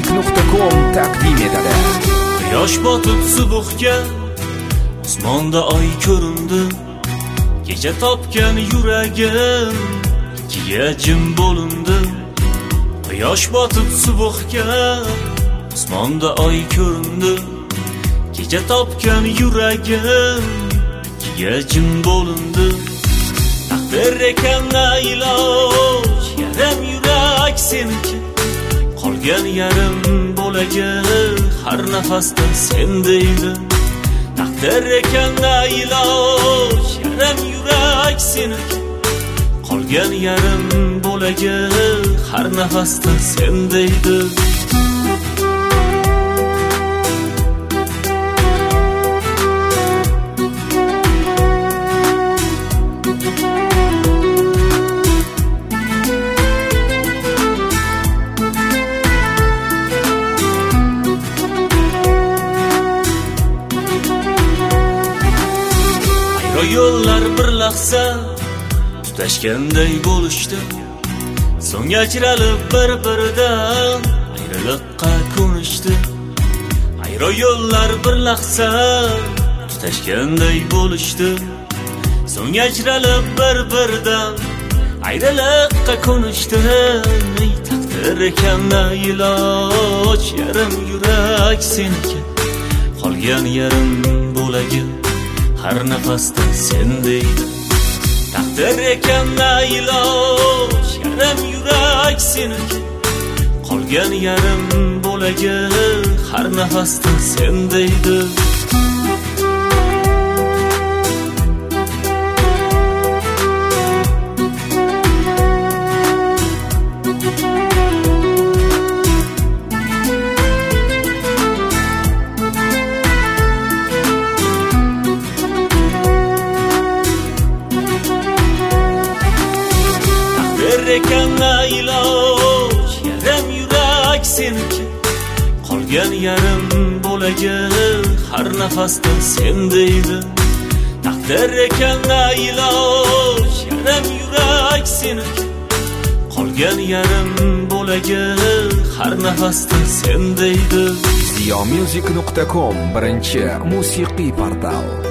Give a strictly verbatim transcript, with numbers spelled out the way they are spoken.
music nuqta com taqdim etadi. Quyosh botib subuhga osmonda oy ko'rindi. Kecha topgan yuragim ikkiga jim bo'lindi. Quyosh botib subuhga osmonda oy ko'rindi. Kecha topgan yuragim ikkiga jim bo'lindi. Taqdir ekan iloj, yarim yurak seniki. Qolgan yarim bo'lagi har nafasda sen deydi. Taqdir ekan iloj, yarim yurak seniki. Qolgan yarim bo'lagi har nafasda sen deydi. Yo'llar bir lahza tutashganday bo'lishdi. So'ng ajralib bir-biridan ayriliqqa ko'nishdi. Ayro yo'llar bir lahza tutashganday bo'lishdi. So'ng ajralib bir-biridan ayriliqqa ko'nishdi. Ey taqdir ekan iloj, yarim yurak seniki. Qolgan yarim bo'lagi har nafasda sen deydi. Taqdir ekan iloj, yarim yurak seniki. Qolgan yarim bo'lagi har nafasda sen deydi. Ekan iloj, yarim yurak seniki. Qolgan yarim bo'lagi har nafasda sen deydi. Taqdir ekan iloj, yarim yurak seniki. Qolgan yarim bo'lagi har nafasda sen deydi. ziyo music nuqta com birinchi musiqiy portal.